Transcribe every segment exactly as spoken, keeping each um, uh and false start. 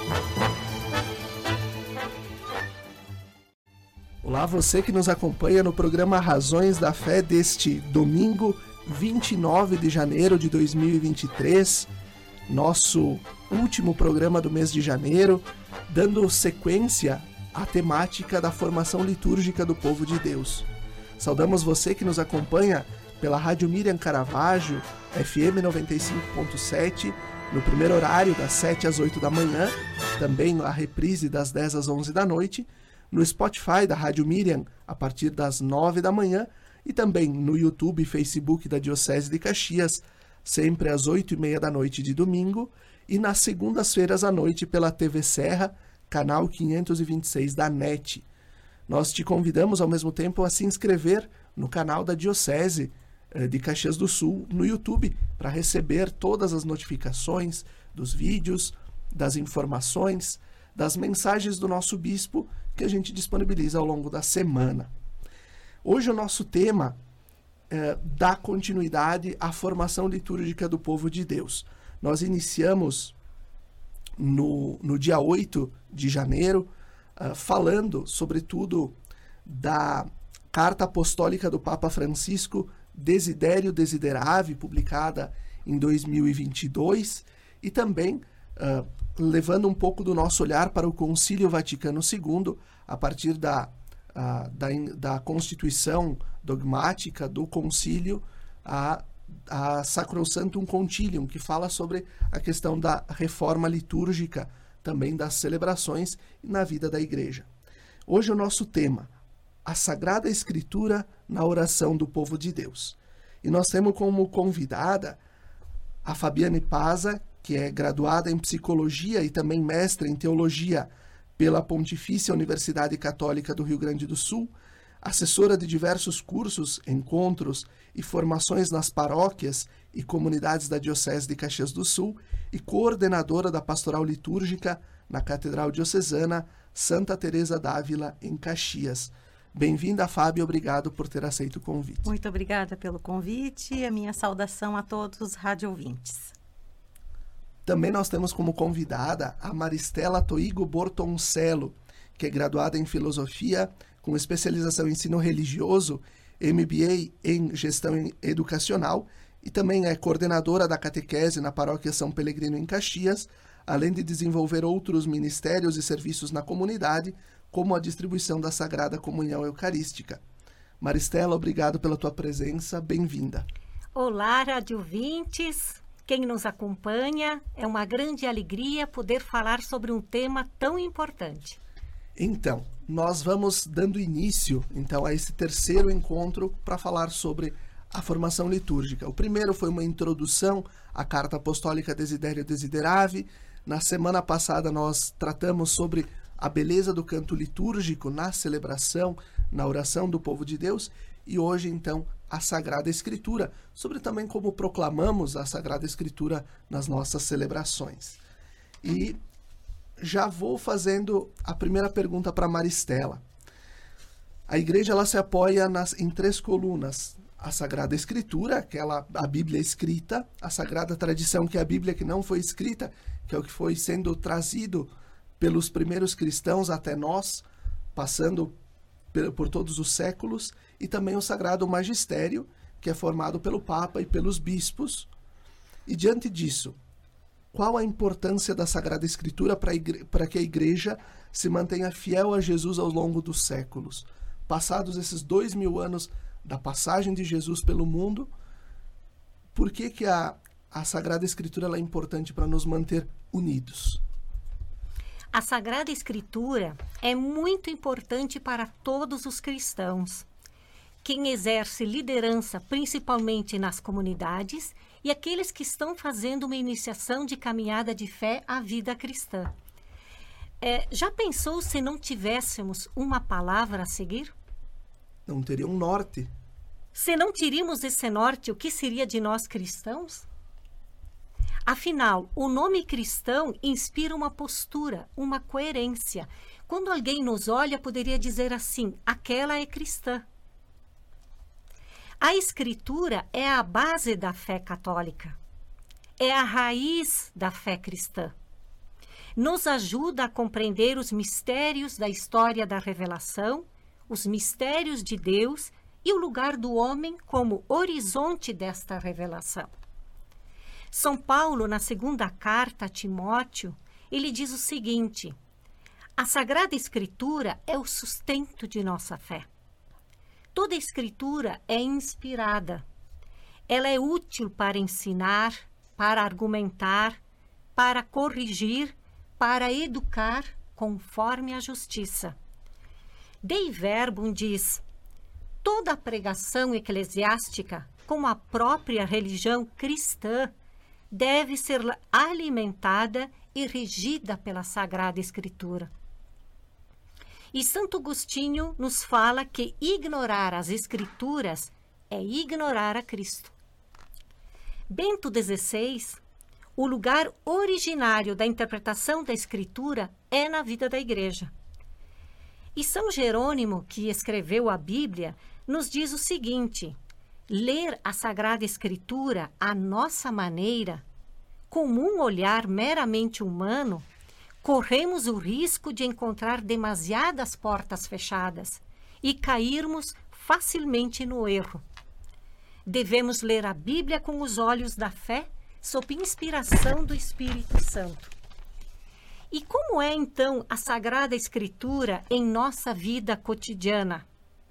Olá, você que nos acompanha no programa Razões da Fé deste domingo, vinte e nove de janeiro de dois mil e vinte e três, nosso último programa do mês de janeiro, dando sequência à temática da formação litúrgica do povo de Deus. Saudamos você que nos acompanha pela Rádio Miriam Caravaggio, F M noventa e cinco ponto sete, no primeiro horário das sete às oito da manhã, também a reprise das dez às onze da noite, no Spotify da Rádio Miriam a partir das nove da manhã e também no YouTube e Facebook da Diocese de Caxias, sempre às oito e meia da noite de domingo, e nas segundas-feiras à noite pela T V Serra, canal quinhentos e vinte e seis da N E T. Nós te convidamos ao mesmo tempo a se inscrever no canal da Diocese de Caxias do Sul no YouTube para receber todas as notificações dos vídeos, das informações, das mensagens do nosso bispo que a gente disponibiliza ao longo da semana. Hoje o nosso tema é, dá continuidade à formação litúrgica do povo de Deus. Nós iniciamos no, no dia oito de janeiro, uh, falando, sobretudo, da Carta Apostólica do Papa Francisco, Desiderio Desideravi, publicada em dois mil e vinte e dois, e também uh, levando um pouco do nosso olhar para o Concílio Vaticano segundo, a partir da, uh, da, da Constituição dogmática do Concílio, a, a Sacrosanctum Concilium, que fala sobre a questão da reforma litúrgica, também das celebrações na vida da Igreja. Hoje o nosso tema, a Sagrada Escritura na oração do povo de Deus. E nós temos como convidada a Fabiane Paza, que é graduada em Psicologia e também mestra em Teologia pela Pontifícia Universidade Católica do Rio Grande do Sul, assessora de diversos cursos, encontros e formações nas paróquias e comunidades da Diocese de Caxias do Sul e coordenadora da Pastoral Litúrgica na Catedral Diocesana Santa Teresa d'Ávila, em Caxias. Bem-vinda, Fábio, obrigado por ter aceito o convite. Muito obrigada pelo convite e a minha saudação a todos os rádio-ouvintes. Também nós temos como convidada a Maristela Toigo Bortoncello, que é graduada em Filosofia, com especialização em Ensino Religioso, M B A em Gestão Educacional e também é coordenadora da catequese na Paróquia São Pelegrino em Caxias, além de desenvolver outros ministérios e serviços na comunidade, como a distribuição da Sagrada Comunhão Eucarística. Maristela, obrigado pela tua presença, bem-vinda. Olá, rádio ouvintes, quem nos acompanha, é uma grande alegria poder falar sobre um tema tão importante. Então, nós vamos dando início então, a esse terceiro encontro para falar sobre a formação litúrgica. O primeiro foi uma introdução à Carta Apostólica Desiderio Desideravi. Na semana passada nós tratamos sobre a beleza do canto litúrgico na celebração, na oração do povo de Deus, e hoje, então, a Sagrada Escritura, sobre também como proclamamos a Sagrada Escritura nas nossas celebrações. E já vou fazendo a primeira pergunta para Maristela. A Igreja ela se apoia nas, em três colunas: a Sagrada Escritura, aquela, a Bíblia escrita, a Sagrada Tradição, que é a Bíblia que não foi escrita, que é o que foi sendo trazido pelos primeiros cristãos até nós, passando por, por todos os séculos, e também o Sagrado Magistério, que é formado pelo Papa e pelos bispos. E diante disso, qual a importância da Sagrada Escritura para igre- para que a Igreja se mantenha fiel a Jesus ao longo dos séculos? Passados esses dois mil anos da passagem de Jesus pelo mundo, por que, que a, a Sagrada Escritura ela é importante para nos manter unidos? A Sagrada Escritura é muito importante para todos os cristãos. Quem exerce liderança, principalmente nas comunidades, e aqueles que estão fazendo uma iniciação de caminhada de fé à vida cristã. É, já pensou se não tivéssemos uma palavra a seguir? Não teria um norte. Se não tiríamos esse norte, o que seria de nós cristãos? Afinal, o nome cristão inspira uma postura, uma coerência. Quando alguém nos olha, poderia dizer assim: aquela é cristã. A Escritura é a base da fé católica. É a raiz da fé cristã. nos ajuda a compreender os mistérios da história da revelação, os mistérios de Deus e o lugar do homem como horizonte desta revelação. São Paulo, na segunda carta a Timóteo, ele diz o seguinte: a Sagrada Escritura é o sustento de nossa fé. Toda Escritura é inspirada. Ela é útil para ensinar, para argumentar, para corrigir, para educar conforme a justiça. Dei Verbum diz: toda a pregação eclesiástica, como a própria religião cristã, deve ser alimentada e regida pela Sagrada Escritura. E Santo Agostinho nos fala que ignorar as Escrituras é ignorar a Cristo. Bento dezesseis, o lugar originário da interpretação da Escritura é na vida da Igreja. E São Jerônimo, que escreveu a Bíblia, nos diz o seguinte: ler a Sagrada Escritura à nossa maneira, com um olhar meramente humano, corremos o risco de encontrar demasiadas portas fechadas e cairmos facilmente no erro. Devemos ler a Bíblia com os olhos da fé, sob inspiração do Espírito Santo. E como é, então, a Sagrada Escritura em nossa vida cotidiana?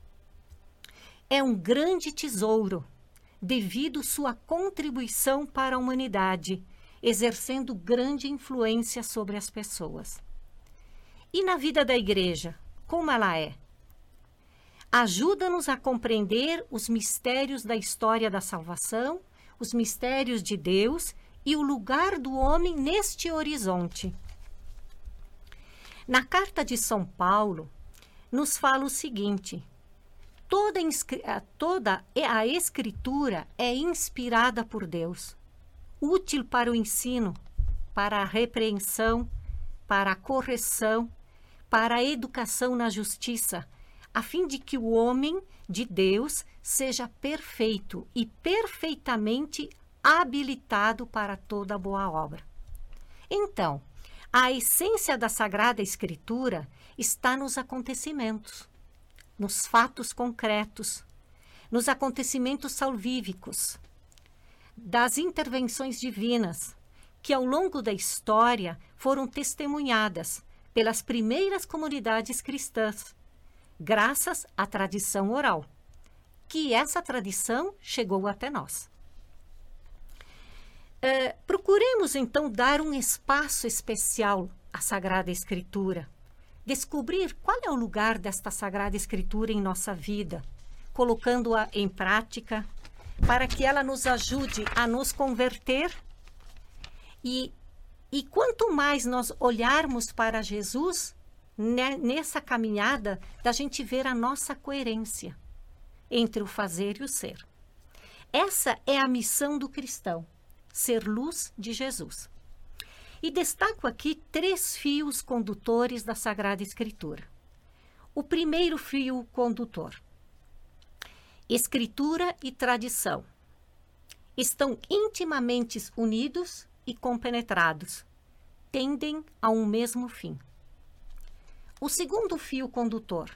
É um grande tesouro, devido sua contribuição para a humanidade, exercendo grande influência sobre as pessoas. E na vida da Igreja, como ela é? Ajuda-nos a compreender os mistérios da história da salvação, os mistérios de Deus e o lugar do homem neste horizonte. Na carta de São Paulo, nos fala o seguinte: toda, toda a Escritura é inspirada por Deus, útil para o ensino, para a repreensão, para a correção, para a educação na justiça, a fim de que o homem de Deus seja perfeito e perfeitamente habilitado para toda boa obra. Então, a essência da Sagrada Escritura está nos acontecimentos, nos fatos concretos, nos acontecimentos salvíficos, das intervenções divinas, que ao longo da história foram testemunhadas pelas primeiras comunidades cristãs, graças à tradição oral, que essa tradição chegou até nós. É, procuremos, então, dar um espaço especial à Sagrada Escritura, descobrir qual é o lugar desta Sagrada Escritura em nossa vida, colocando-a em prática, para que ela nos ajude a nos converter e, e quanto mais nós olharmos para Jesus, né, nessa caminhada, da gente ver a nossa coerência entre o fazer e o ser. Essa é a missão do cristão, ser luz de Jesus. E destaco aqui três fios condutores da Sagrada Escritura. O primeiro fio condutor: Escritura e tradição estão intimamente unidos e compenetrados, tendem a um mesmo fim. O segundo fio condutor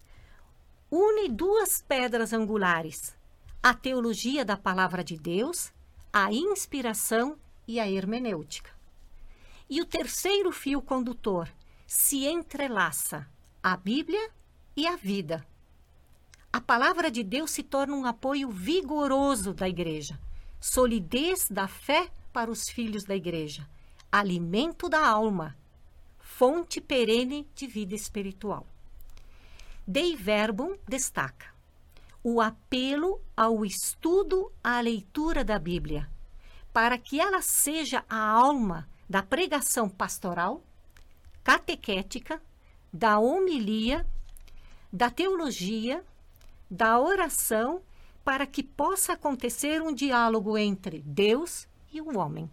une duas pedras angulares: a teologia da Palavra de Deus, a inspiração e a hermenêutica. E o terceiro fio condutor se entrelaça a Bíblia e a vida. A Palavra de Deus se torna um apoio vigoroso da Igreja, solidez da fé para os filhos da Igreja, alimento da alma, fonte perene de vida espiritual. Dei Verbum destaca o apelo ao estudo, à leitura da Bíblia, para que ela seja a alma da pregação pastoral, catequética, da homilia, da teologia, da oração, para que possa acontecer um diálogo entre Deus e o homem.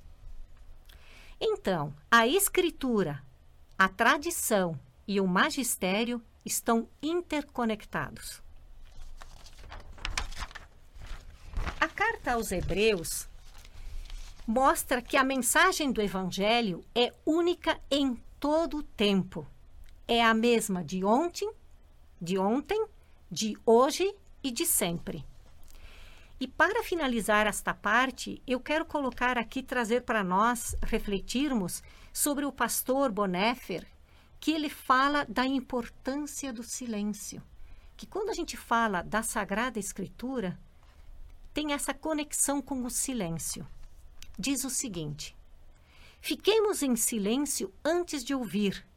Então, a Escritura, a tradição e o magistério estão interconectados. A carta aos Hebreus mostra que a mensagem do Evangelho é única em todo o tempo. É a mesma de ontem, de ontem, de hoje e de sempre. E para finalizar esta parte, eu quero colocar aqui, trazer para nós refletirmos sobre o pastor Bonhoeffer, que ele fala da importância do silêncio. Que quando a gente fala da Sagrada Escritura, tem essa conexão com o silêncio. Diz o seguinte: fiquemos em silêncio antes de ouvir,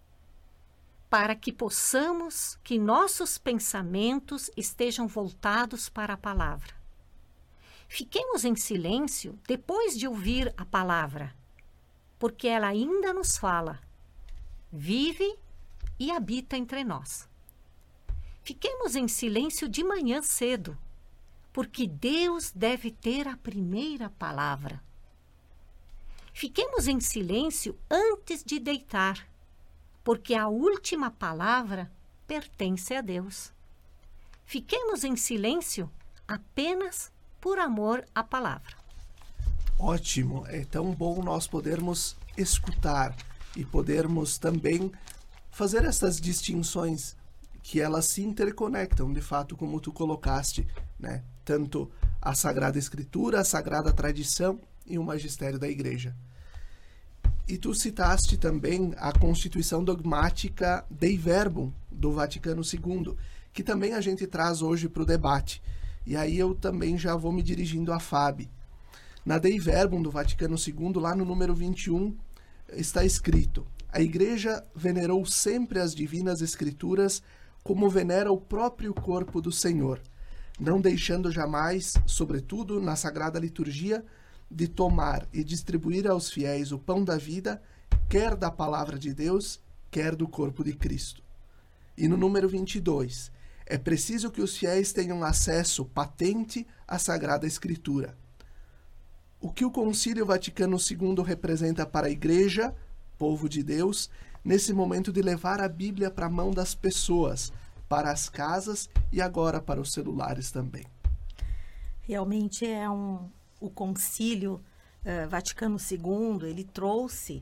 para que possamos, que nossos pensamentos estejam voltados para a palavra. Fiquemos em silêncio depois de ouvir a palavra, porque ela ainda nos fala, vive e habita entre nós. Fiquemos em silêncio de manhã cedo, porque Deus deve ter a primeira palavra. Fiquemos em silêncio antes de deitar, porque a última palavra pertence a Deus. Fiquemos em silêncio apenas por amor à palavra. Ótimo, é tão bom nós podermos escutar e podermos também fazer essas distinções, que elas se interconectam, de fato, como tu colocaste, né? Tanto a Sagrada Escritura, a Sagrada Tradição e o Magistério da Igreja. E tu citaste também a Constituição Dogmática Dei Verbum, do Vaticano segundo, que também a gente traz hoje para o debate. E aí eu também já vou me dirigindo a Fábio. Na Dei Verbum do Vaticano segundo, lá no número vinte e um, está escrito: a Igreja venerou sempre as divinas Escrituras como venera o próprio corpo do Senhor, não deixando jamais, sobretudo na Sagrada Liturgia, de tomar e distribuir aos fiéis o pão da vida, quer da palavra de Deus, quer do corpo de Cristo. E no número vinte e dois, é preciso que os fiéis tenham acesso patente à Sagrada Escritura. O que o Concílio Vaticano segundo representa para a Igreja, povo de Deus, nesse momento de levar a Bíblia para a mão das pessoas, para as casas e agora para os celulares também. Realmente é um... O Concílio uh, Vaticano segundo, ele trouxe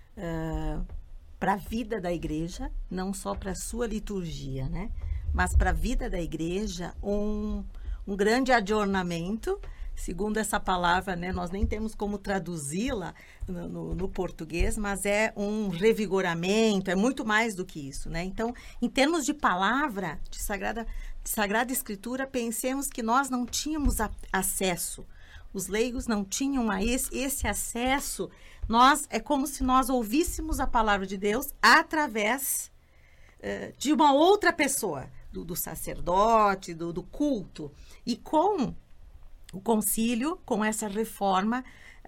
uh, para a vida da Igreja, não só para a sua liturgia, né? Mas para a vida da Igreja, um, um grande adornamento, segundo essa palavra, né? Nós nem temos como traduzi-la no, no, no português, mas é um revigoramento, é muito mais do que isso, né? Então, em termos de palavra, de Sagrada, de Sagrada Escritura, pensemos que nós não tínhamos a, acesso. Os leigos não tinham a esse, esse acesso. Nós, é como se nós ouvíssemos a palavra de Deus através uh, de uma outra pessoa, do, do sacerdote, do, do culto. E com o concílio, com essa reforma,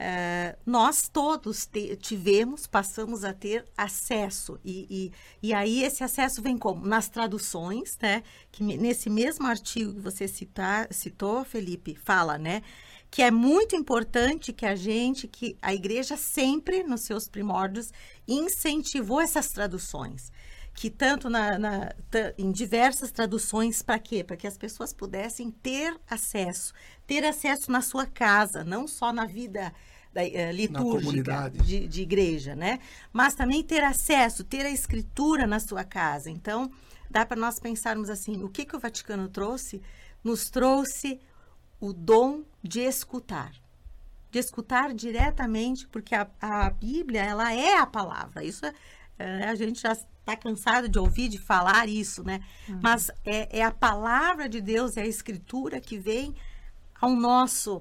uh, nós todos te, tivemos, passamos a ter acesso. E, e, e aí esse acesso vem como? Nas traduções, né? Que nesse mesmo artigo que você citar, citou, Felipe, fala, né? Que é muito importante que a gente, que a Igreja sempre, nos seus primórdios, incentivou essas traduções. Que tanto na, na, em diversas traduções, para quê? Para que as pessoas pudessem ter acesso. Ter acesso na sua casa, não só na vida da, uh, litúrgica de, de igreja, né? Mas também ter acesso, ter a Escritura na sua casa. Então, dá para nós pensarmos assim, o que, que o Vaticano trouxe? Nos trouxe o dom de escutar, de escutar diretamente, porque a, a Bíblia, ela é a palavra, isso é, é, a gente já está cansado de ouvir, de falar isso, né? Uhum. Mas é, é a palavra de Deus, é a Escritura que vem ao nosso,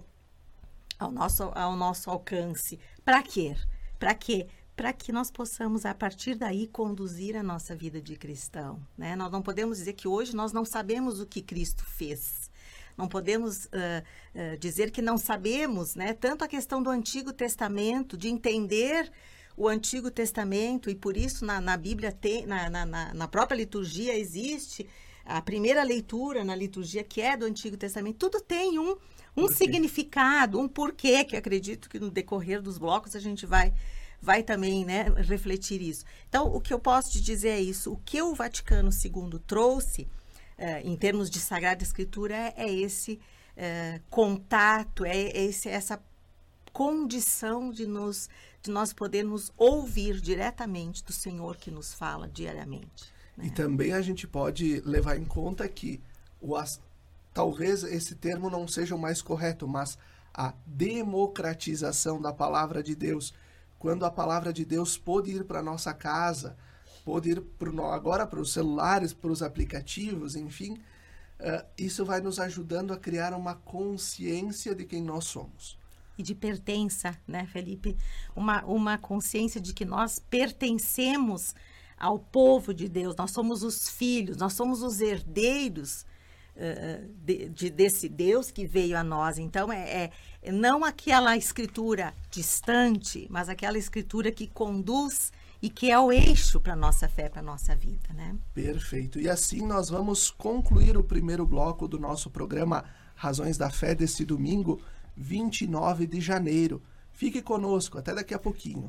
ao nosso, ao nosso alcance. Para quê? Para quê? Para que nós possamos, a partir daí, conduzir a nossa vida de cristão, né? Nós não podemos dizer que hoje nós não sabemos o que Cristo fez. Não podemos uh, uh, dizer que não sabemos, né? Tanto a questão do Antigo Testamento, de entender o Antigo Testamento, e por isso na, na Bíblia, tem, na, na, na própria liturgia existe a primeira leitura na liturgia, que é do Antigo Testamento. Tudo tem um, um significado, um porquê, que acredito que no decorrer dos blocos a gente vai, vai também, né, refletir isso. Então, o que eu posso te dizer é isso. O que o Vaticano segundo trouxe, Uh, em termos de Sagrada Escritura, é, é esse uh, contato, é esse, essa condição de, nos, de nós podermos ouvir diretamente do Senhor que nos fala diariamente. Né? E também a gente pode levar em conta que o, talvez esse termo não seja o mais correto, mas a democratização da palavra de Deus, quando a palavra de Deus pôde ir para a nossa casa, pôde ir pro, agora para os celulares, para os aplicativos, enfim, uh, isso vai nos ajudando a criar uma consciência de quem nós somos. E de pertença, né, Felipe? Uma, uma consciência de que nós pertencemos ao povo de Deus, nós somos os filhos, nós somos os herdeiros uh, de, de, desse Deus que veio a nós. Então, é, é não aquela escritura distante, mas aquela escritura que conduz e que é o eixo para a nossa fé, para a nossa vida, né? Perfeito. E assim nós vamos concluir o primeiro bloco do nosso programa Razões da Fé deste domingo, vinte e nove de janeiro. Fique conosco, até daqui a pouquinho.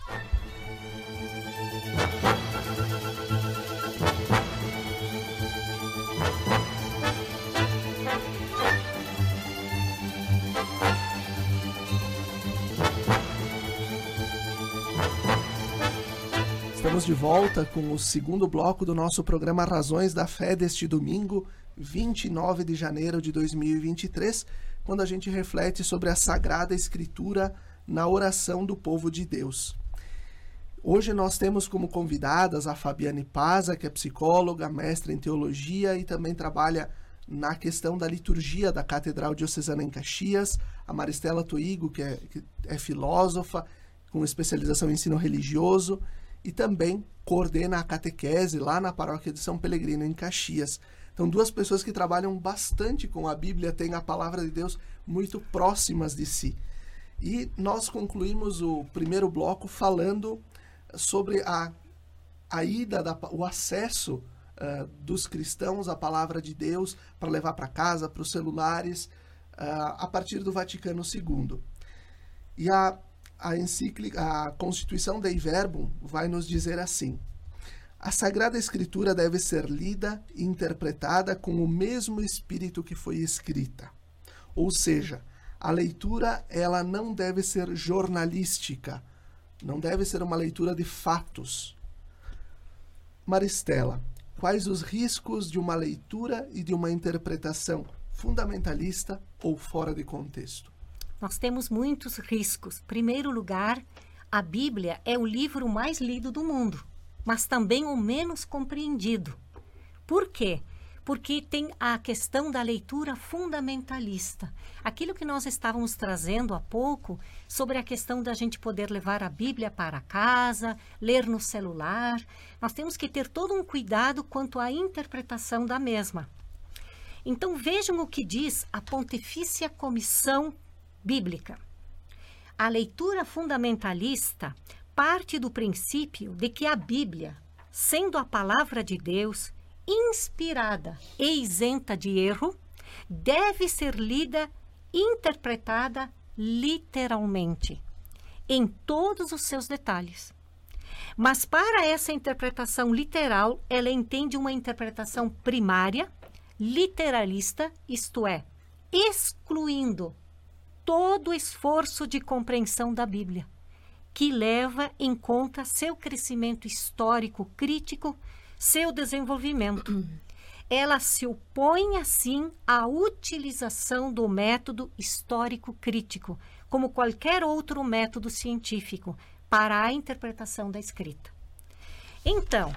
Estamos de volta com o segundo bloco do nosso programa Razões da Fé deste domingo, vinte e nove de janeiro de dois mil e vinte e três, quando a gente reflete sobre a Sagrada Escritura na oração do povo de Deus. Hoje nós temos como convidadas a Fabiane Paza, que é psicóloga, mestra em teologia e também trabalha na questão da liturgia da Catedral Diocesana em Caxias, a Maristela Toigo, que é, que é filósofa, com especialização em ensino religioso, e também coordena a catequese lá na paróquia de São Pelegrino, em Caxias. Então, duas pessoas que trabalham bastante com a Bíblia, têm a palavra de Deus muito próximas de si. E nós concluímos o primeiro bloco falando sobre a, a ida, da, o acesso uh, dos cristãos à palavra de Deus para levar para casa, para os celulares, uh, a partir do Vaticano segundo. E a A encíclica, a Constituição Dei Verbum vai nos dizer assim: a Sagrada Escritura deve ser lida e interpretada com o mesmo espírito que foi escrita. Ou seja, a leitura ela não deve ser jornalística, não deve ser uma leitura de fatos. Maristela, quais os riscos de uma leitura e de uma interpretação fundamentalista ou fora de contexto? Nós temos muitos riscos. Em primeiro lugar, a Bíblia é o livro mais lido do mundo, mas também o menos compreendido. Por quê? Porque tem a questão da leitura fundamentalista. Aquilo que nós estávamos trazendo há pouco sobre a questão da gente poder levar a Bíblia para casa, ler no celular. Nós temos que ter todo um cuidado quanto à interpretação da mesma. Então vejam o que diz a Pontifícia Comissão Bíblica. A leitura fundamentalista parte do princípio de que a Bíblia, sendo a palavra de Deus, inspirada e isenta de erro, deve ser lida e interpretada literalmente, em todos os seus detalhes. Mas para essa interpretação literal, ela entende uma interpretação primária, literalista, isto é, excluindo todo o esforço de compreensão da Bíblia, que leva em conta seu crescimento histórico crítico, seu desenvolvimento. Ela se opõe, assim, à utilização do método histórico crítico, como qualquer outro método científico, para a interpretação da escrita. Então,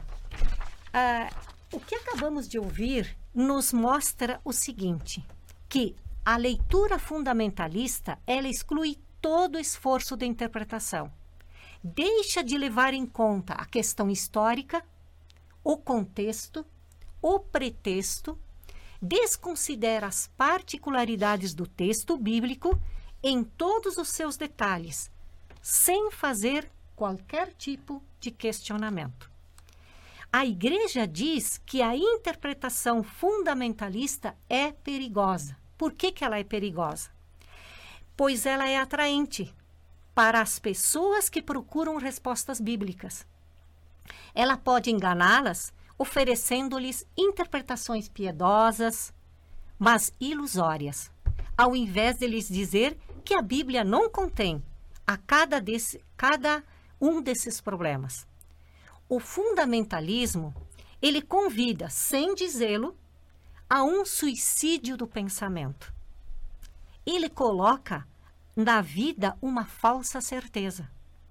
ah, o que acabamos de ouvir nos mostra o seguinte, que a leitura fundamentalista, ela exclui todo o esforço de interpretação. Deixa de levar em conta a questão histórica, o contexto, o pretexto, desconsidera as particularidades do texto bíblico em todos os seus detalhes, sem fazer qualquer tipo de questionamento. A Igreja diz que a interpretação fundamentalista é perigosa. Por que que ela é perigosa? Pois ela é atraente para as pessoas que procuram respostas bíblicas. Ela pode enganá-las oferecendo-lhes interpretações piedosas, mas ilusórias, ao invés de lhes dizer que a Bíblia não contém a cada, desse, cada um desses problemas. O fundamentalismo, ele convida, sem dizê-lo, a um suicídio do pensamento. Ele coloca na vida uma falsa certeza.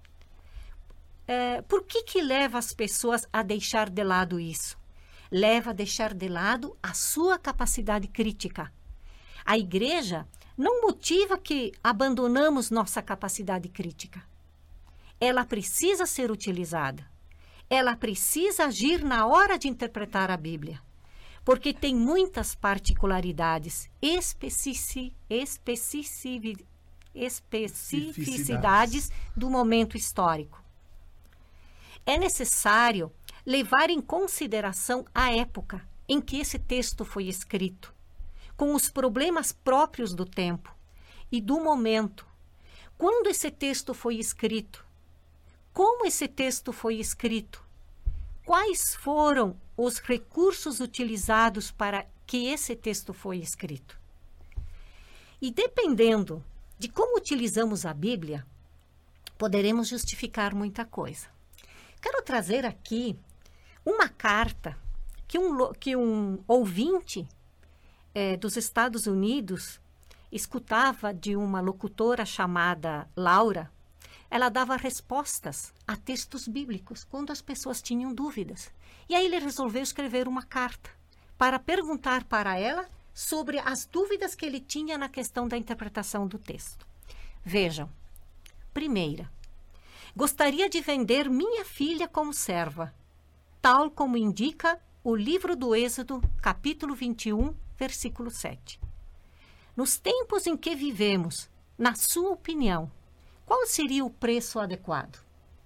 É, por que que leva as pessoas a deixar de lado isso? Leva a deixar de lado a sua capacidade crítica. A igreja não motiva que abandonamos nossa capacidade crítica. Ela precisa ser utilizada. Ela precisa agir na hora de interpretar a Bíblia, porque tem muitas particularidades, especifici, especifici, especificidades do momento histórico. É necessário levar em consideração a época em que esse texto foi escrito, com os problemas próprios do tempo e do momento. Quando esse texto foi escrito? Como esse texto foi escrito? Quais foram os recursos utilizados para que esse texto foi escrito? E dependendo de como utilizamos a Bíblia, poderemos justificar muita coisa. Quero trazer aqui uma carta que um, que um ouvinte é, dos Estados Unidos escutava de uma locutora chamada Laura. Ela dava respostas a textos bíblicos quando as pessoas tinham dúvidas. E aí ele resolveu escrever uma carta para perguntar para ela sobre as dúvidas que ele tinha na questão da interpretação do texto. Vejam, primeira, gostaria de vender minha filha como serva, tal como indica o livro do Êxodo, capítulo vinte e um, versículo sete. Nos tempos em que vivemos, na sua opinião, qual seria o preço adequado?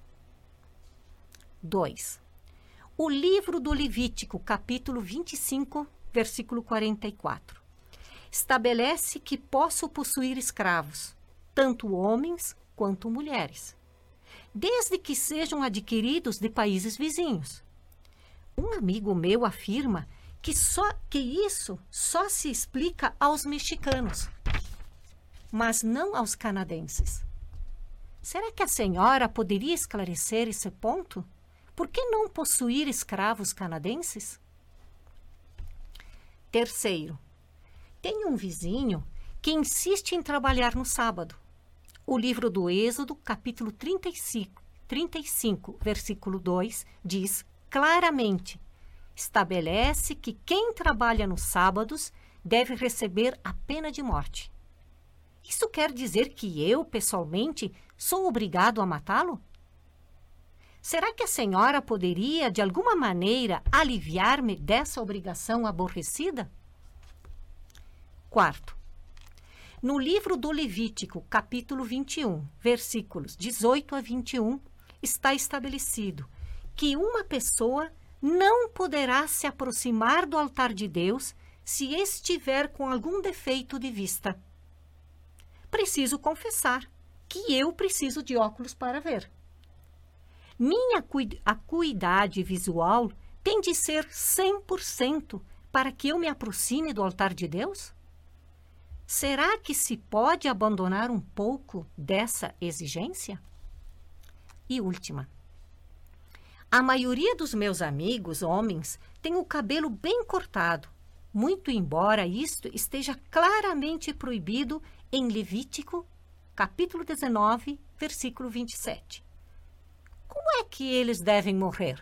dois. O livro do Levítico, capítulo vinte e cinco, versículo quarenta e quatro. Estabelece que posso possuir escravos, tanto homens quanto mulheres, desde que sejam adquiridos de países vizinhos. Um amigo meu afirma que, só, que isso só se explica aos mexicanos, mas não aos canadenses. Será que a senhora poderia esclarecer esse ponto? Por que não possuir escravos canadenses? Terceiro, tem um vizinho que insiste em trabalhar no sábado. O livro do Êxodo, capítulo trinta e cinco, trinta e cinco, versículo dois, diz claramente: estabelece que quem trabalha nos sábados deve receber a pena de morte. Isso quer dizer que eu, pessoalmente, sou obrigado a matá-lo? Será que a senhora poderia, de alguma maneira, aliviar-me dessa obrigação aborrecida? Quarto, no livro do Levítico, capítulo vinte e um, versículos dezoito a vinte e um, está estabelecido que uma pessoa não poderá se aproximar do altar de Deus se estiver com algum defeito de vista. Preciso confessar que eu preciso de óculos para ver. Minha acuidade visual tem de ser cem por cento para que eu me aproxime do altar de Deus? Será que se pode abandonar um pouco dessa exigência? E última. A maioria dos meus amigos, homens, tem o cabelo bem cortado, muito embora isto esteja claramente proibido em Levítico, capítulo dezenove, versículo vinte e sete. Como é que eles devem morrer?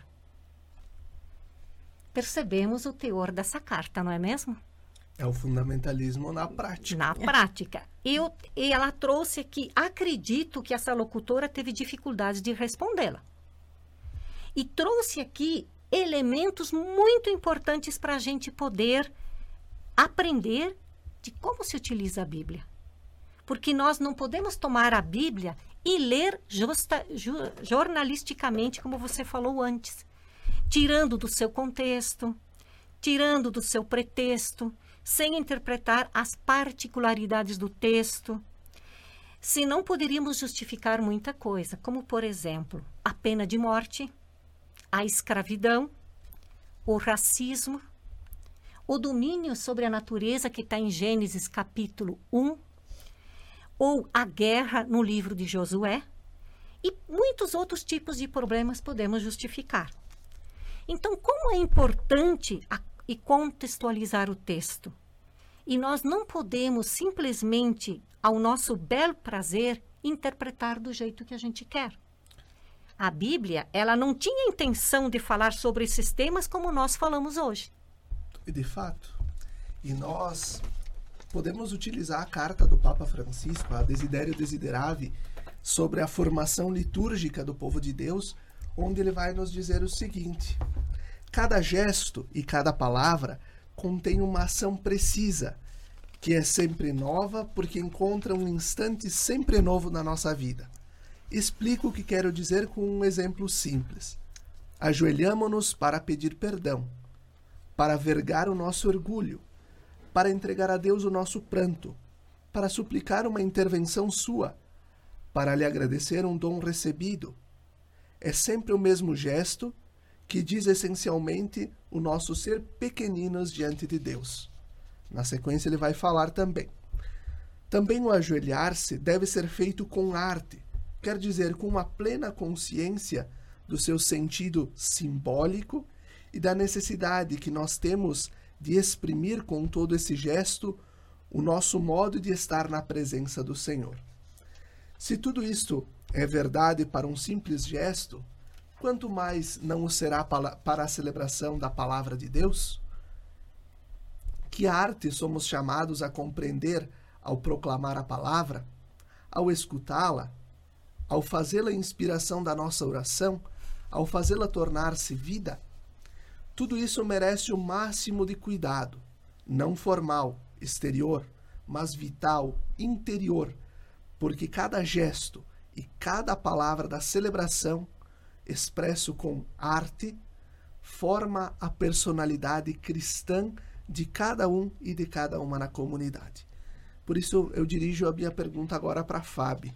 Percebemos o teor dessa carta, não é mesmo? É o fundamentalismo na prática. Na prática. Eu, e ela trouxe aqui, acredito que essa locutora teve dificuldades de respondê-la. E trouxe aqui elementos muito importantes para a gente poder aprender de como se utiliza a Bíblia. Porque nós não podemos tomar a Bíblia e ler justa, ju, jornalisticamente, como você falou antes, tirando do seu contexto, tirando do seu pretexto, sem interpretar as particularidades do texto. Senão poderíamos justificar muita coisa, como, por exemplo, a pena de morte, a escravidão, o racismo, o domínio sobre a natureza que está em Gênesis capítulo um, ou a guerra no livro de Josué, e muitos outros tipos de problemas podemos justificar. Então, como é importante a, e contextualizar o texto? E nós não podemos simplesmente, ao nosso belo prazer, interpretar do jeito que a gente quer. A Bíblia, ela não tinha intenção de falar sobre esses temas como nós falamos hoje. E de fato, e nós podemos utilizar a carta do Papa Francisco, a Desiderio Desideravi, sobre a formação litúrgica do povo de Deus, onde ele vai nos dizer o seguinte: cada gesto e cada palavra contém uma ação precisa, que é sempre nova, porque encontra um instante sempre novo na nossa vida. Explico o que quero dizer com um exemplo simples. Ajoelhamo-nos para pedir perdão, para vergar o nosso orgulho, para entregar a Deus o nosso pranto, para suplicar uma intervenção sua, para lhe agradecer um dom recebido. É sempre o mesmo gesto que diz essencialmente o nosso ser pequeninos diante de Deus. Na sequência ele vai falar também. Também o ajoelhar-se deve ser feito com arte, quer dizer, com uma plena consciência do seu sentido simbólico e da necessidade que nós temos de exprimir com todo esse gesto o nosso modo de estar na presença do Senhor. Se tudo isto é verdade para um simples gesto, quanto mais não o será para a celebração da Palavra de Deus? Que arte somos chamados a compreender ao proclamar a palavra, ao escutá-la, ao fazê-la inspiração da nossa oração, ao fazê-la tornar-se vida? Tudo isso merece o máximo de cuidado, não formal, exterior, mas vital, interior, porque cada gesto e cada palavra da celebração, expresso com arte, forma a personalidade cristã de cada um e de cada uma na comunidade. Por isso eu dirijo a minha pergunta agora para a Fábio.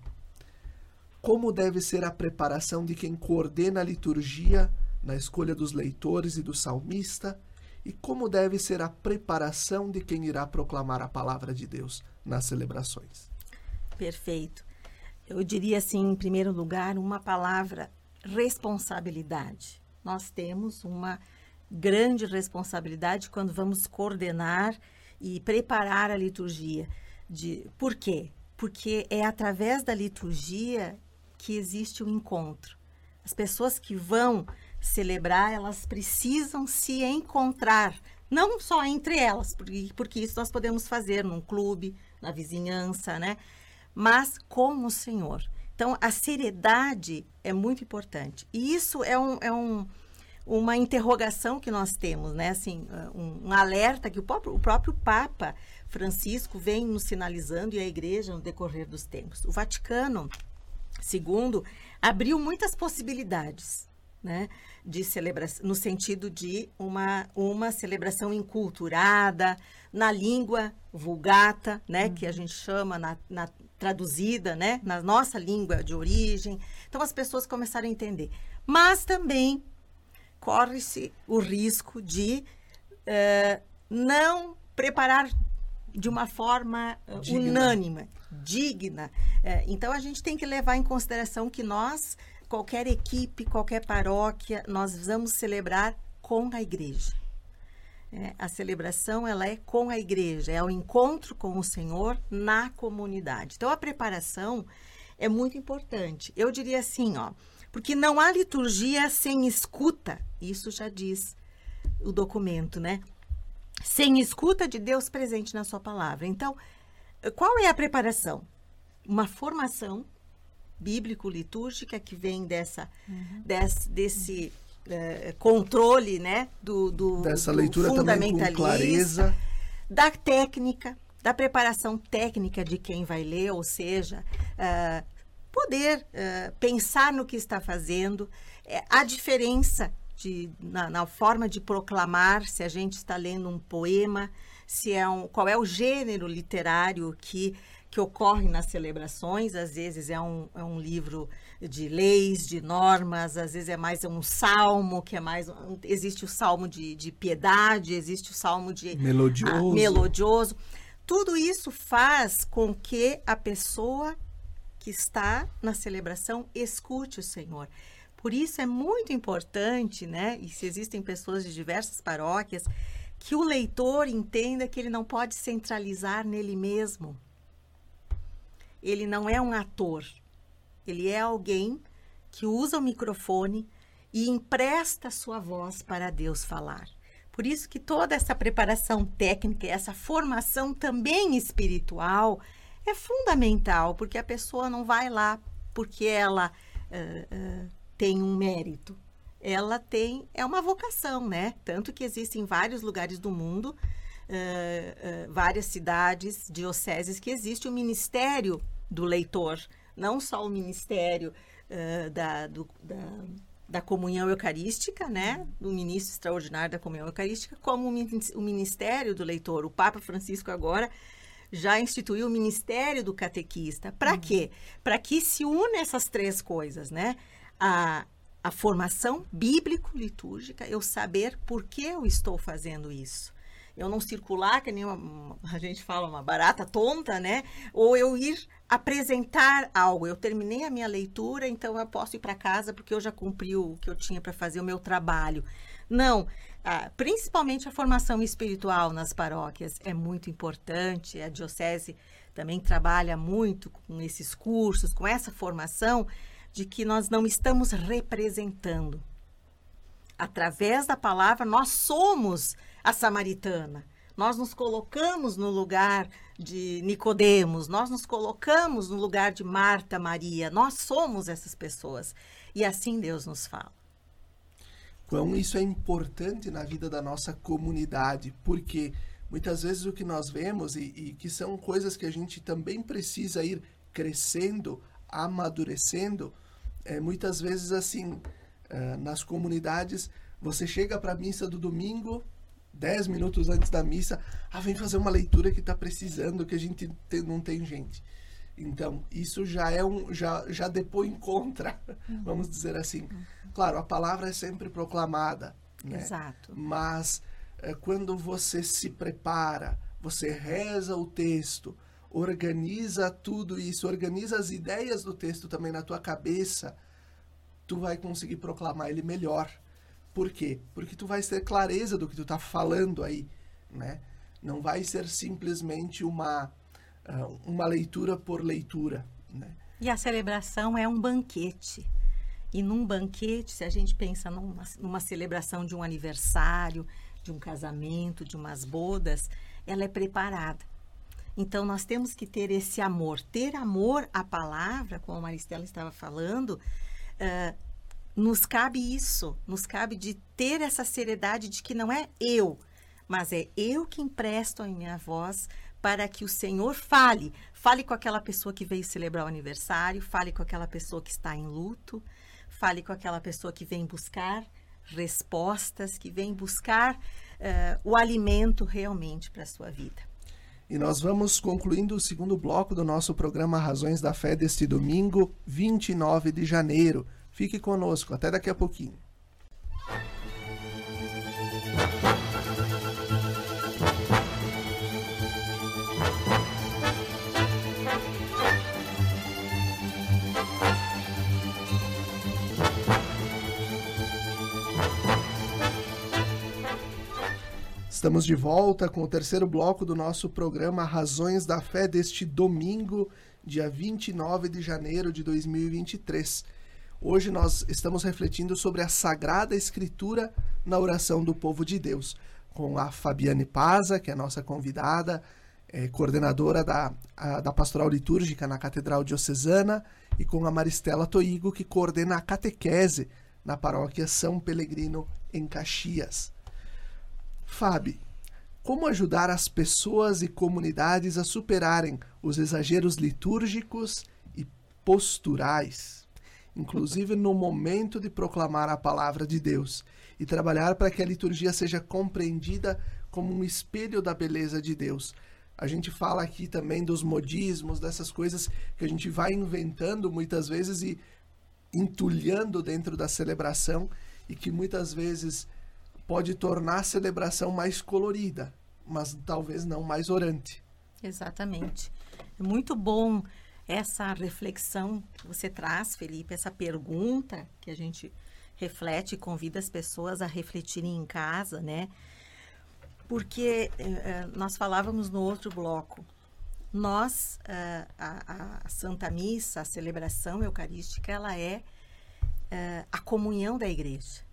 Como deve ser a preparação de quem coordena a liturgia na escolha dos leitores e do salmista, e como deve ser a preparação de quem irá proclamar a palavra de Deus nas celebrações? Perfeito. Eu diria assim, em primeiro lugar, uma palavra: responsabilidade. Nós temos uma grande responsabilidade quando vamos coordenar e preparar a liturgia. De, por quê? Porque é através da liturgia que existe o encontro. As pessoas que vão celebrar, elas precisam se encontrar, não só entre elas, porque, porque isso nós podemos fazer num clube, na vizinhança, né? Mas com o Senhor. Então, a seriedade é muito importante. E isso é, um, é um, uma interrogação que nós temos, né? Assim, um, um alerta que o próprio, o próprio Papa Francisco vem nos sinalizando, e a Igreja no decorrer dos tempos. O Vaticano segundo abriu muitas possibilidades, né, de celebração, no sentido de uma, uma celebração enculturada, na língua vulgata, né, uhum. que a gente chama, na, na, traduzida, né, na nossa língua de origem. Então, as pessoas começaram a entender. Mas também corre-se o risco de uh, não preparar de uma forma uh, digna. unânime, digna. Uh, então, a gente tem que levar em consideração que nós, qualquer equipe, qualquer paróquia, nós vamos celebrar com a igreja. É, a celebração, ela é com a igreja, é o encontro com o Senhor na comunidade. Então, a preparação é muito importante. Eu diria assim, ó, porque não há liturgia sem escuta, isso já diz o documento, né? Sem escuta de Deus presente na sua palavra. Então, qual é a preparação? Uma formação bíblico-litúrgica que vem dessa, uhum. desse, desse uh, controle, né, do, do, dessa do leitura também com clareza, da técnica, da preparação técnica de quem vai ler, ou seja, uh, poder uh, pensar no que está fazendo, uh, a diferença de, na, na forma de proclamar, se a gente está lendo um poema, se é um, qual é o gênero literário que que ocorre nas celebrações. Às vezes é um, é um livro de leis, de normas, às vezes é mais um salmo, que é mais... Um, existe o salmo de, de piedade, existe o salmo de... Melodioso. Ah, melodioso. tudo isso faz com que a pessoa que está na celebração escute o Senhor. Por isso é muito importante, né? E se existem pessoas de diversas paróquias, que o leitor entenda que ele não pode centralizar nele mesmo. Ele não é um ator. Ele é alguém que usa o microfone e empresta a sua voz para Deus falar. Por isso que toda essa preparação técnica, essa formação também espiritual é fundamental, porque a pessoa não vai lá porque ela uh, uh, tem um mérito. Ela tem, é uma vocação, né? Tanto que existem vários lugares do mundo, uh, uh, várias cidades, dioceses, que existe o ministério do leitor, não só o ministério uh, da, do, da, da comunhão eucarística, né? Do ministro extraordinário da comunhão eucarística, como o ministério do leitor. O Papa Francisco agora já instituiu o ministério do catequista. Para uhum. quê? Para que se une essas três coisas, né? A, a formação bíblico-litúrgica, eu saber por que eu estou fazendo isso. Eu não circular, que nem uma, a gente fala, uma barata tonta, né? Ou eu ir apresentar algo. Eu terminei a minha leitura, então eu posso ir para casa porque eu já cumpri o que eu tinha para fazer, o meu trabalho. Não, ah, principalmente a formação espiritual nas paróquias é muito importante. A diocese também trabalha muito com esses cursos, com essa formação de que nós não estamos representando. Através da palavra, nós somos a samaritana. Nós nos colocamos no lugar de Nicodemos, nós nos colocamos no lugar de Marta, Maria. Nós somos essas pessoas. E assim Deus nos fala. Quão isso é importante na vida da nossa comunidade, porque muitas vezes o que nós vemos, e, e que são coisas que a gente também precisa ir crescendo, amadurecendo, é, muitas vezes assim, uh, nas comunidades, você chega para a missa do domingo, dez minutos antes da missa, ah, vem fazer uma leitura que está precisando, que a gente te, não tem gente. Então, isso já é um, já, já depõe contra, uhum. vamos dizer assim. Uhum. Claro, a palavra é sempre proclamada, né? Exato. Mas é, quando você se prepara, você reza o texto, organiza tudo isso, organiza as ideias do texto também na tua cabeça, tu vai conseguir proclamar ele melhor. Por quê? Porque tu vai ter clareza do que tu tá falando aí, né? Não vai ser simplesmente uma, uh, uma leitura por leitura, né? E a celebração é um banquete. E num banquete, se a gente pensa numa, numa celebração de um aniversário, de um casamento, de umas bodas, ela é preparada. Então, nós temos que ter esse amor. Ter amor à palavra, como a Maristela estava falando, uh, nos cabe isso. Nos cabe de ter essa seriedade de que não é eu, mas é eu que empresto a minha voz para que o Senhor fale. Fale com aquela pessoa que veio celebrar o aniversário, fale com aquela pessoa que está em luto, fale com aquela pessoa que vem buscar respostas, que vem buscar uh, o alimento realmente para a sua vida. E nós vamos concluindo o segundo bloco do nosso programa Razões da Fé deste domingo, vinte e nove de janeiro. Fique conosco, até daqui a pouquinho. Estamos de volta com o terceiro bloco do nosso programa Razões da Fé deste domingo, dia vinte e nove de janeiro de dois mil e vinte e três. Hoje nós estamos refletindo sobre a Sagrada Escritura na oração do povo de Deus, com a Fabiane Paza, que é a nossa convidada, é, coordenadora da, a, da Pastoral Litúrgica na Catedral Diocesana, e com a Maristela Toigo, que coordena a catequese na Paróquia São Pelegrino, em Caxias. Fábio, como ajudar as pessoas e comunidades a superarem os exageros litúrgicos e posturais, inclusive no momento de proclamar a palavra de Deus, e trabalhar para que a liturgia seja compreendida como um espelho da beleza de Deus? A gente fala aqui também dos modismos, dessas coisas que a gente vai inventando muitas vezes e entulhando dentro da celebração, e que muitas vezes pode tornar a celebração mais colorida, mas talvez não mais orante. Exatamente. É muito bom essa reflexão que você traz, Felipe, essa pergunta que a gente reflete e convida as pessoas a refletirem em casa, né? Porque eh, nós falávamos no outro bloco, nós, eh, a, a Santa Missa, a celebração eucarística, ela é eh, a comunhão da igreja.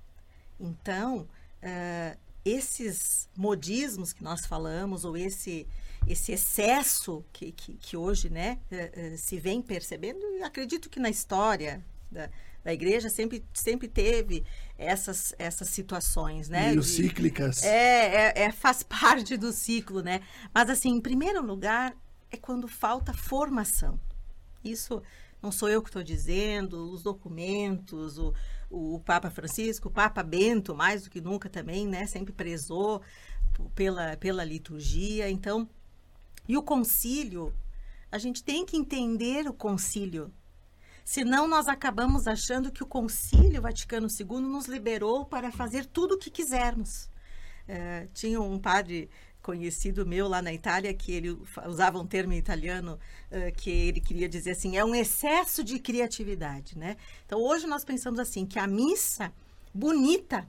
Então, eh, esses modismos que nós falamos, ou esse, esse excesso que, que, que hoje, né, eh, eh, se vem percebendo, e acredito que na história da, da igreja sempre, sempre teve essas, essas situações, né? Meio de, cíclicas. É, é, é, faz parte do ciclo, né? Mas, assim, em primeiro lugar, é quando falta formação. Isso não sou eu que estou dizendo, os documentos, o, o Papa Francisco, o Papa Bento, mais do que nunca também, né? Sempre prezou pela, pela liturgia. Então, e o concílio, a gente tem que entender o concílio. Senão nós acabamos achando que o Concílio Vaticano segundo nos liberou para fazer tudo o que quisermos. É, tinha um padre conhecido meu lá na Itália que ele usava um termo em italiano uh, que ele queria dizer assim, é um excesso de criatividade, né? Então hoje nós pensamos assim, que a missa bonita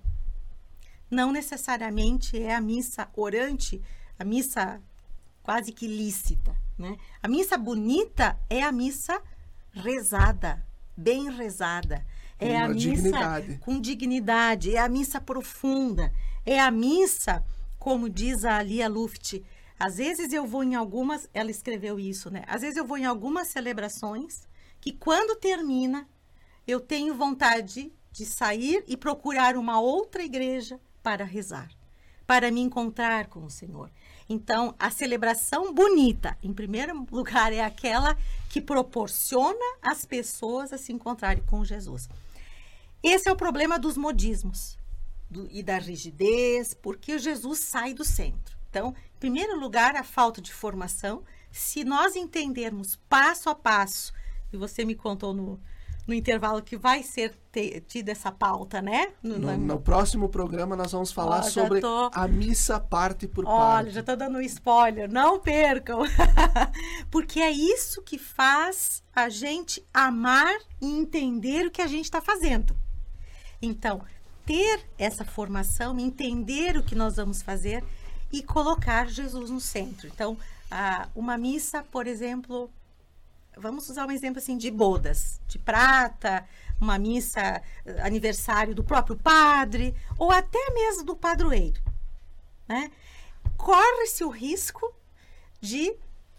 não necessariamente é a missa orante, a missa quase que lícita, né? A missa bonita é a missa rezada, bem rezada. É a missa dignidade. com dignidade, é a missa profunda, é a missa, como diz a Lia Luft, às vezes eu vou em algumas, ela escreveu isso, né? Às vezes eu vou em algumas celebrações que quando termina, eu tenho vontade de sair e procurar uma outra igreja para rezar, para me encontrar com o Senhor. Então, a celebração bonita, em primeiro lugar, é aquela que proporciona as pessoas a se encontrarem com Jesus. Esse é o problema dos modismos do, e da rigidez, porque Jesus sai do centro. Então, em primeiro lugar, a falta de formação. Se nós entendermos passo a passo, e você me contou no, no intervalo que vai ser te, tida essa pauta, né? No, no, no próximo programa nós vamos falar oh, sobre tô... a missa parte por Olha, parte. Olha, já estou dando um spoiler, não percam! Porque é isso que faz a gente amar e entender o que a gente está fazendo. Então, ter essa formação, entender o que nós vamos fazer e colocar Jesus no centro. Então, a, uma missa, por exemplo, vamos usar um exemplo assim de bodas, de prata, uma missa aniversário do próprio padre, ou até mesmo do padroeiro, né? Corre-se o risco de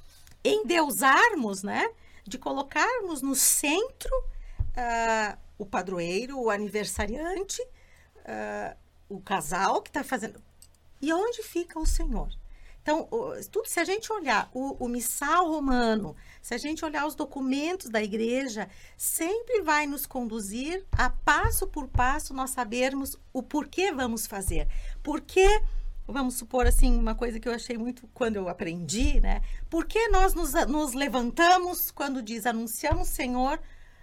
endeusarmos, né? De colocarmos no centro uh, o padroeiro, o aniversariante, uh, o casal que está fazendo. E onde fica o Senhor? Então, tudo, se a gente olhar o, o missal romano, se a gente olhar os documentos da igreja, sempre vai nos conduzir a passo por passo nós sabermos o porquê vamos fazer. Porque, vamos supor assim, uma coisa que eu achei muito quando eu aprendi, né? Por que nós nos, nos levantamos quando diz, anunciamos, Senhor,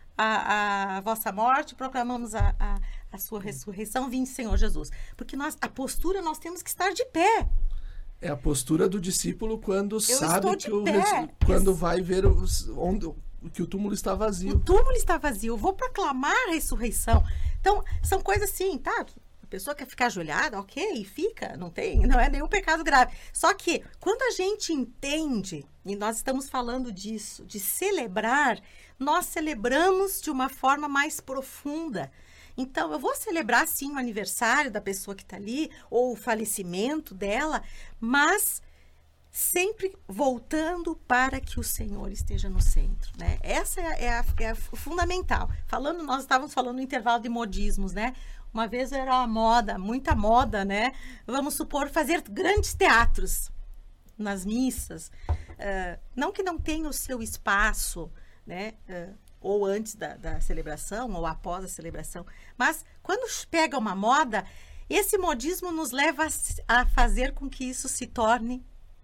a, a vossa morte, proclamamos a, a, a sua ressurreição, vinde, Senhor Jesus. Porque nós, a postura, nós temos que estar de pé. É a postura do discípulo quando eu sabe que o pé. quando vai ver o, onde, que o túmulo está vazio. O túmulo está vazio. Eu vou proclamar a ressurreição. Então, são coisas assim, tá? A pessoa quer ficar ajoelhada, ok, fica, não tem, não é nenhum pecado grave. Só que quando a gente entende, e nós estamos falando disso, de celebrar, nós celebramos de uma forma mais profunda. Então, eu vou celebrar, sim, o aniversário da pessoa que está ali, ou o falecimento dela, mas sempre voltando para que o Senhor esteja no centro, né? Essa é, é, a, é a fundamental. Falando, nós estávamos falando no intervalo de modismos, né? Uma vez era uma moda, muita moda, né? Vamos supor, fazer grandes teatros nas missas. Uh, não que não tenha o seu espaço, né? Uh, ou antes da, da celebração, ou após a celebração. Mas, quando pega uma moda, esse modismo nos leva a, a fazer com que isso se torne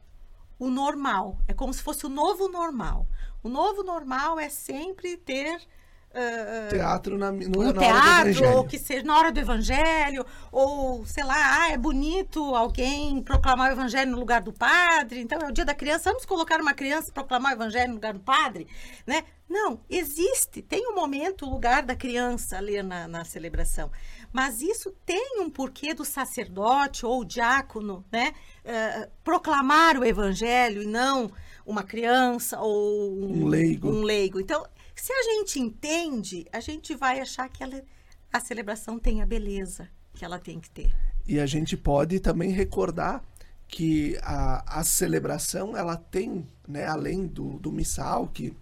o normal. É como se fosse o novo normal. O novo normal é sempre ter Uh, teatro na, no, no na teatro, ou que seja na hora do evangelho, ou sei lá, ah, é bonito alguém proclamar o evangelho no lugar do padre, então é o dia da criança, vamos colocar uma criança proclamar o evangelho no lugar do padre, né? Não, existe, tem um momento, o lugar da criança ali na, na celebração, mas isso tem um porquê do sacerdote ou diácono, né? Uh, proclamar o evangelho e não uma criança ou um, um leigo. Um leigo. Então, se a gente entende, a gente vai achar que ela, a celebração tem a beleza que ela tem que ter. E a gente pode também recordar que a, a celebração, ela tem, né, além do, do missal, que,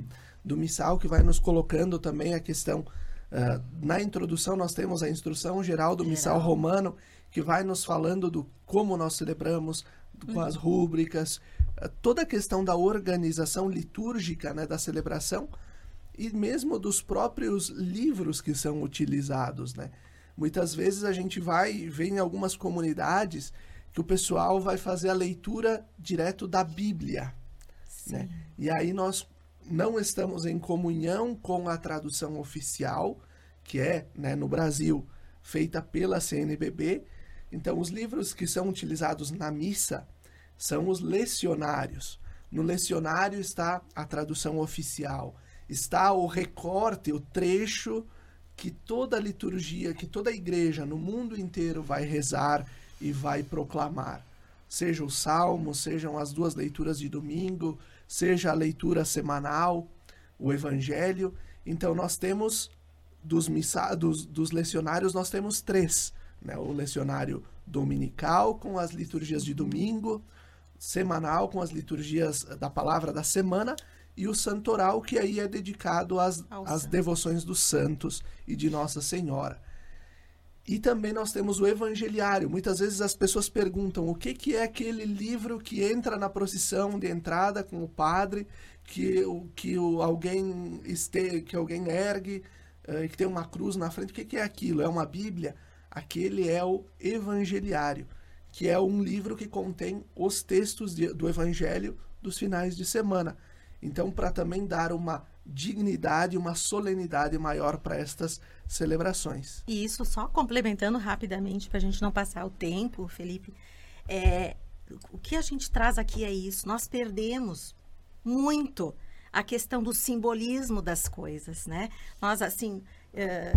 do missal que vai nos colocando também a questão, uh, na introdução nós temos a instrução geral do geral. Missal romano, que vai nos falando do como nós celebramos, com uhum. as rúbricas, uh, toda a questão da organização litúrgica, né, da celebração, e mesmo dos próprios livros que são utilizados, né? Muitas vezes a gente vai ver em algumas comunidades que o pessoal vai fazer a leitura direto da Bíblia, né? E aí nós não estamos em comunhão com a tradução oficial, que é, né, no Brasil, feita pela C N B B. Então, os livros que são utilizados na missa são os lecionários. No lecionário está a tradução oficial, está o recorte, o trecho que toda a liturgia, que toda a igreja no mundo inteiro vai rezar e vai proclamar. Seja o salmo, sejam as duas leituras de domingo, seja a leitura semanal, o evangelho. Então nós temos, dos, missa, dos, dos lecionários, nós temos três, né? O lecionário dominical com as liturgias de domingo, semanal com as liturgias da palavra da semana, e o santoral, que aí é dedicado às, às devoções dos santos e de Nossa Senhora. E também nós temos o evangeliário. Muitas vezes as pessoas perguntam o que, que é aquele livro que entra na procissão de entrada com o padre, que, que o, alguém, este, que alguém ergue, uh, que tem uma cruz na frente. O que, que é aquilo? É uma Bíblia? Aquele é o evangeliário, que é um livro que contém os textos de, do evangelho dos finais de semana. Então, para também dar uma dignidade, uma solenidade maior para estas celebrações. E isso, só complementando rapidamente, para a gente não passar o tempo, Felipe, é, o que a gente traz aqui é isso. Nós perdemos muito a questão do simbolismo das coisas, né? Nós, assim, é,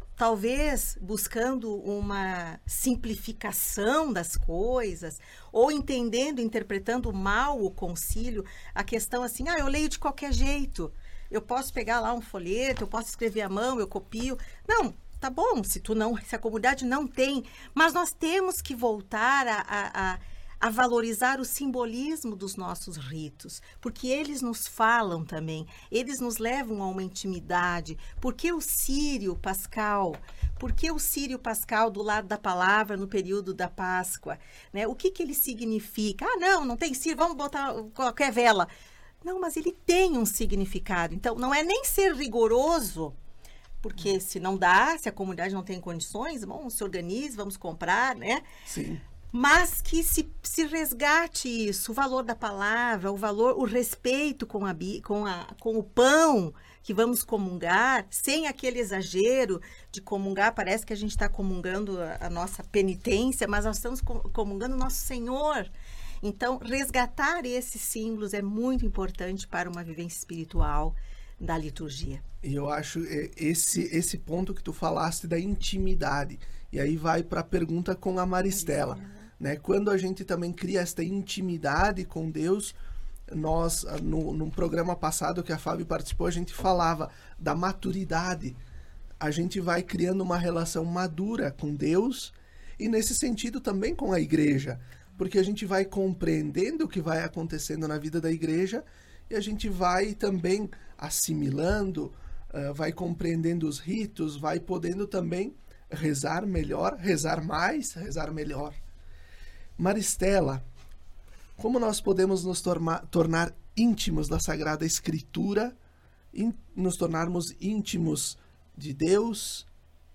talvez buscando uma simplificação das coisas, ou entendendo, interpretando mal o concílio, a questão assim, ah, eu leio de qualquer jeito, eu posso pegar lá um folheto, eu posso escrever à mão, eu copio. Não, tá bom, se tu não, se a comunidade não tem, mas nós temos que voltar a, a, a a valorizar o simbolismo dos nossos ritos, porque eles nos falam também, eles nos levam a uma intimidade. Por que o Sírio Pascal? Por que o Sírio Pascal do lado da palavra no período da Páscoa? Né? O que, que ele significa? Ah, não, não tem Sírio, vamos botar qualquer vela. Não, mas ele tem um significado. Então, não é nem ser rigoroso, porque se não dá, se a comunidade não tem condições, vamos se organize, vamos comprar, né? Sim. Mas que se, se resgate isso, o valor da palavra, o valor, o respeito com, a, com, a, com o pão que vamos comungar, sem aquele exagero de comungar, parece que a gente está comungando a, a nossa penitência, mas nós estamos comungando o nosso Senhor. Então, resgatar esses símbolos é muito importante para uma vivência espiritual da liturgia. E eu acho esse, esse ponto que tu falaste da intimidade, e aí vai para a pergunta com a Maristela. Né? Quando a gente também cria esta intimidade com Deus, nós, no, no programa passado que a Fábio participou, a gente falava da maturidade. A gente vai criando uma relação madura com Deus e, nesse sentido, também com a igreja, porque a gente vai compreendendo o que vai acontecendo na vida da igreja e a gente vai também assimilando, uh, vai compreendendo os ritos, vai podendo também rezar melhor, rezar mais, rezar melhor. Maristela, como nós podemos nos tornar, tornar íntimos da Sagrada Escritura, in, nos tornarmos íntimos de Deus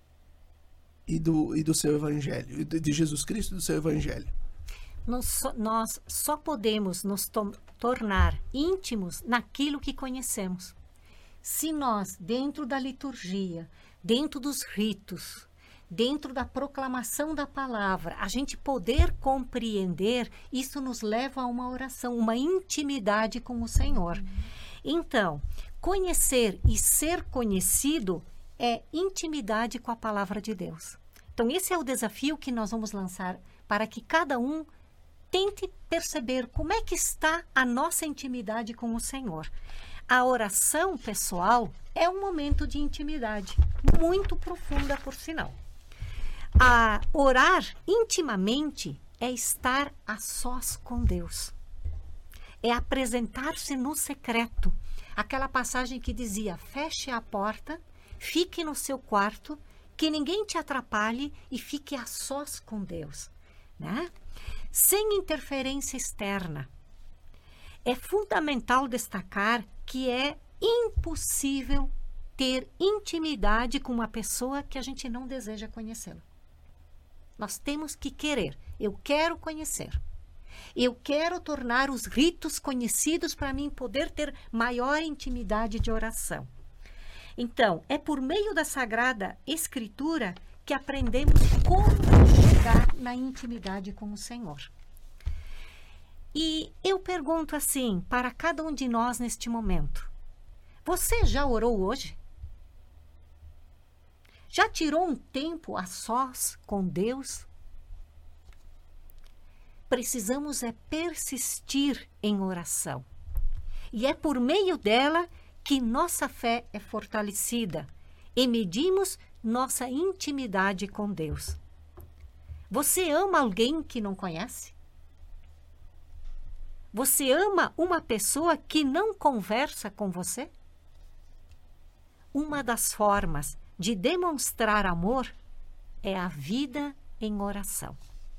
e do, e do seu Evangelho, de, de Jesus Cristo e do seu Evangelho? Nós só, nós só podemos nos to- tornar íntimos naquilo que conhecemos. Se nós, dentro da liturgia, dentro dos ritos, dentro da proclamação da palavra, a gente poder compreender, isso nos leva a uma oração, uma intimidade com o Senhor. Então, conhecer e ser conhecido é intimidade com a palavra de Deus. Então, esse é o desafio que nós vamos lançar para que cada um tente perceber como é que está a nossa intimidade com o Senhor. A oração pessoal é um momento de intimidade, muito profunda, por sinal. A orar intimamente é estar a sós com Deus. É apresentar-se no secreto. Aquela passagem que dizia, feche a porta, fique no seu quarto, que ninguém te atrapalhe e fique a sós com Deus, né? Sem interferência externa. É fundamental destacar que é impossível ter intimidade com uma pessoa que a gente não deseja conhecê-la. Nós temos que querer. Eu quero conhecer. Eu quero tornar os ritos conhecidos para mim poder ter maior intimidade de oração. Então, é por meio da Sagrada Escritura que aprendemos como chegar na intimidade com o Senhor. E eu pergunto assim, para cada um de nós neste momento, você já orou hoje? Já tirou um tempo a sós com Deus? Precisamos é persistir em oração. E é por meio dela que nossa fé é fortalecida e medimos nossa intimidade com Deus. Você ama alguém que não conhece? Você ama uma pessoa que não conversa com você? Uma das formas de demonstrar amor é a vida em oração.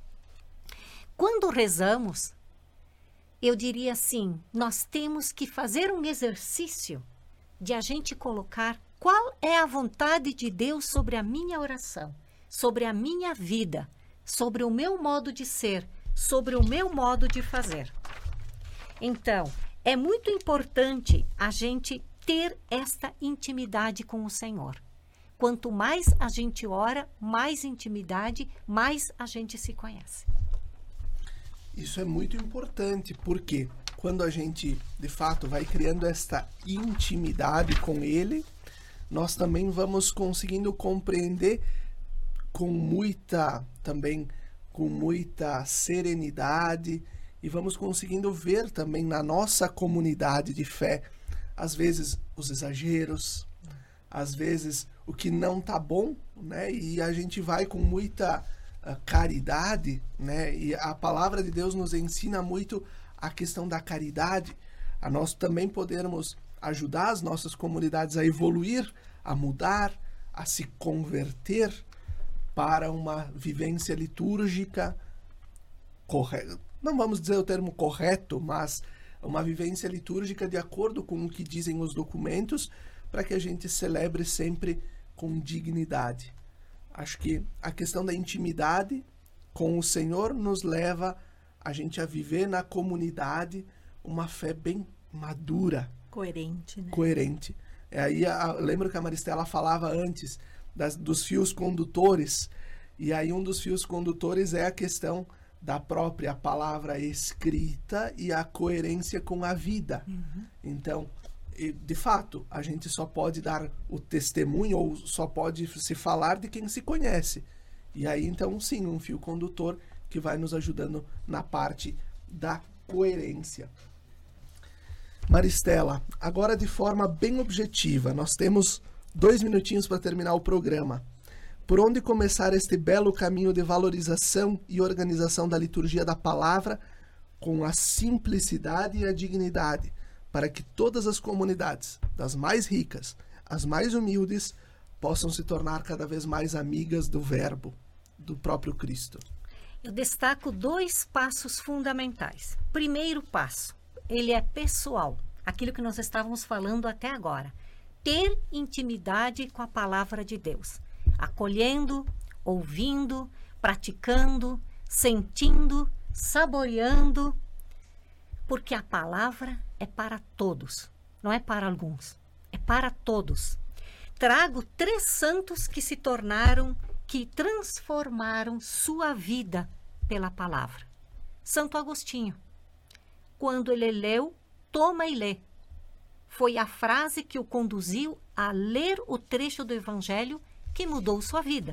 Quando rezamos, eu diria assim, nós temos que fazer um exercício de a gente colocar qual é a vontade de Deus sobre a minha oração, sobre a minha vida, sobre o meu modo de ser, sobre o meu modo de fazer. Então, é muito importante a gente ter esta intimidade com o Senhor. Quanto mais a gente ora, mais intimidade, mais a gente se conhece. Isso é muito importante, porque quando a gente, de fato, vai criando esta intimidade com Ele, nós também vamos conseguindo compreender com muita, também com muita serenidade, e vamos conseguindo ver também na nossa comunidade de fé, às vezes os exageros, às vezes o que não tá bom, né? E a gente vai com muita uh, caridade, né? E a palavra de Deus nos ensina muito a questão da caridade, a nós também podermos ajudar as nossas comunidades a evoluir, a mudar, a se converter para uma vivência litúrgica correta. Não vamos dizer o termo correto, mas uma vivência litúrgica de acordo com o que dizem os documentos, para que a gente celebre sempre com dignidade. Acho que a questão da intimidade com o Senhor nos leva a gente a viver na comunidade uma fé bem madura. Coerente, né? Coerente. É, aí, a, lembro que a Maristela falava antes das, dos fios condutores, e aí um dos fios condutores é a questão da própria palavra escrita e a coerência com a vida. Uhum. Então, de fato, a gente só pode dar o testemunho ou só pode se falar de quem se conhece. E aí, então, sim, um fio condutor que vai nos ajudando na parte da coerência. Maristela, agora de forma bem objetiva, nós temos dois minutinhos para terminar o programa. Por onde começar este belo caminho de valorização e organização da liturgia da palavra com a simplicidade e a dignidade, para que todas as comunidades, das mais ricas às mais humildes, possam se tornar cada vez mais amigas do Verbo, do próprio Cristo? Eu destaco dois passos fundamentais. Primeiro passo, ele é pessoal, aquilo que nós estávamos falando até agora. Ter intimidade com a palavra de Deus. Acolhendo, ouvindo, praticando, sentindo, saboreando, porque a palavra é para todos, não é para alguns, é para todos. Trago três santos que se tornaram, que transformaram sua vida pela palavra. Santo Agostinho, quando ele leu, toma e lê. Foi a frase que o conduziu a ler o trecho do Evangelho que mudou sua vida.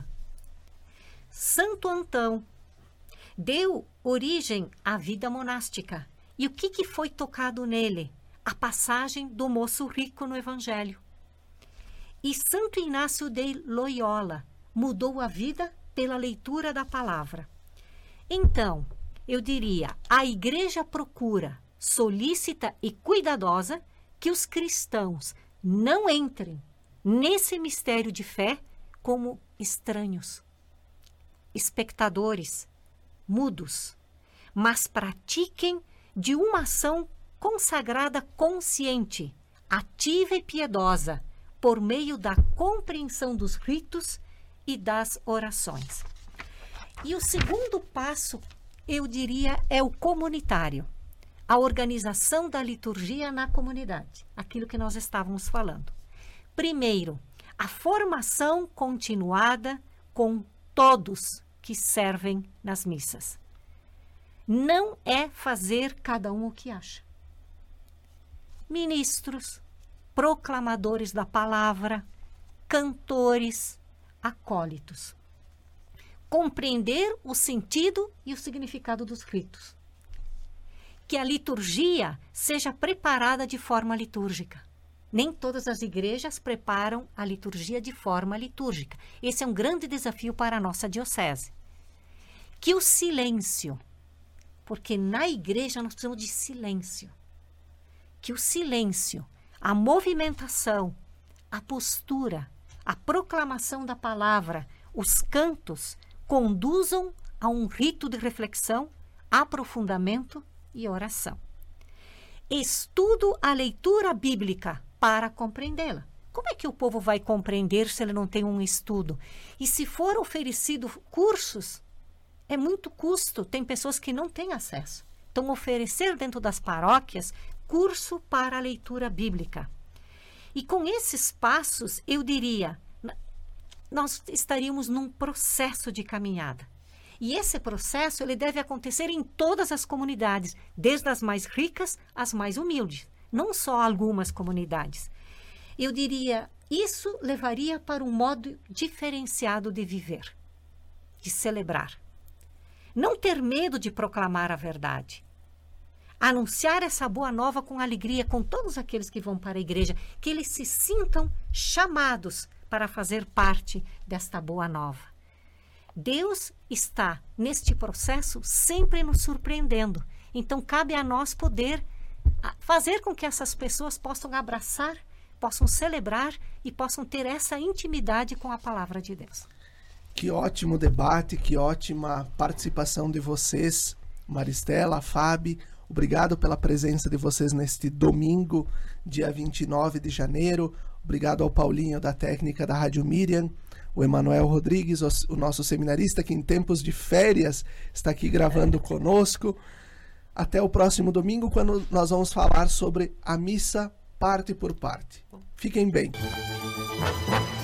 Santo Antão deu origem à vida monástica. E o que, que foi tocado nele? A passagem do moço rico no Evangelho. E Santo Inácio de Loyola mudou a vida pela leitura da palavra. Então, eu diria, a Igreja procura, solícita e cuidadosa, que os cristãos não entrem nesse mistério de fé como estranhos, espectadores, mudos, mas pratiquem de uma ação consagrada consciente, ativa e piedosa, por meio da compreensão dos ritos e das orações. E o segundo passo, eu diria, é o comunitário. A organização da liturgia na comunidade, aquilo que nós estávamos falando. Primeiro, a formação continuada com todos que servem nas missas. Não é fazer cada um o que acha. Ministros, proclamadores da palavra, cantores, acólitos. Compreender o sentido e o significado dos ritos. Que a liturgia seja preparada de forma litúrgica. Nem todas as igrejas preparam a liturgia de forma litúrgica. Esse é um grande desafio para a nossa diocese. Que o silêncio, porque na igreja nós precisamos de silêncio. Que o silêncio, a movimentação, a postura, a proclamação da palavra, os cantos, conduzam a um rito de reflexão, aprofundamento e oração. Estudo a leitura bíblica para compreendê-la. Como é que o povo vai compreender se ele não tem um estudo? E se for oferecido cursos, é muito custo. Tem pessoas que não têm acesso. Então, oferecer dentro das paróquias curso para a leitura bíblica. E com esses passos, eu diria, nós estaríamos num processo de caminhada. E esse processo ele deve acontecer em todas as comunidades, desde as mais ricas às mais humildes, não só algumas comunidades. Eu diria, isso levaria para um modo diferenciado de viver, de celebrar. Não ter medo de proclamar a verdade. Anunciar essa boa nova com alegria com todos aqueles que vão para a igreja, que eles se sintam chamados para fazer parte desta boa nova. Deus está neste processo sempre nos surpreendendo. Então, cabe a nós poder fazer com que essas pessoas possam abraçar, possam celebrar e possam ter essa intimidade com a palavra de Deus. Que ótimo debate, que ótima participação de vocês, Maristela, Fábio. Obrigado pela presença de vocês neste domingo, dia vinte e nove de janeiro. Obrigado ao Paulinho da técnica da Rádio Miriam, o Emanuel Rodrigues, o nosso seminarista que em tempos de férias está aqui gravando conosco. Até o próximo domingo, quando nós vamos falar sobre a missa parte por parte. Fiquem bem.